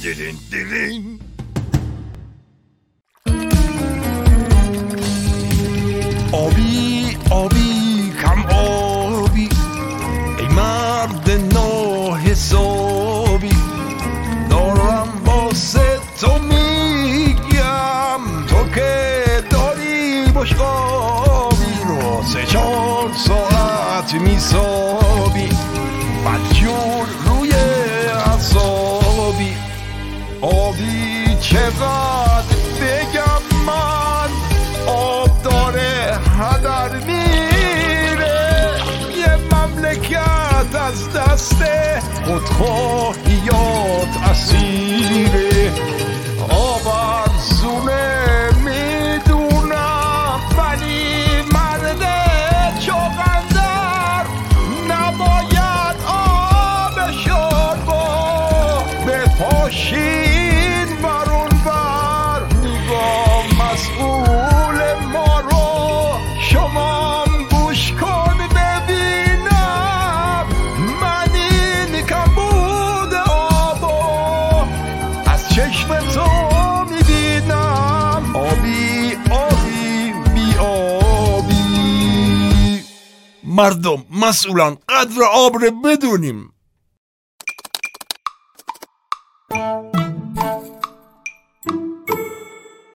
دیرین دیرین. آبی آبی کم آبی، ای مرد ناحسابی، دارم واسه تو میگم، تو که داری بشقابی، رو 3-4 ساعت میسابی، بدجور روی اعصابی. آبی چقدر بگم من، آب داره هدر میره، یه مملکت از دست خودخواهیات اسیره. آب ارزونه میدونم، ولی مرد چوغندر نباید آبشو با بپاشین برون بر. نگاه مسئول ما رو شمام گوش کن ببینم، من این کمبود آبو از چشم تو میبینم. آبی آبی بی آبی. مردم مسئولان قدر آب رو بدونیم.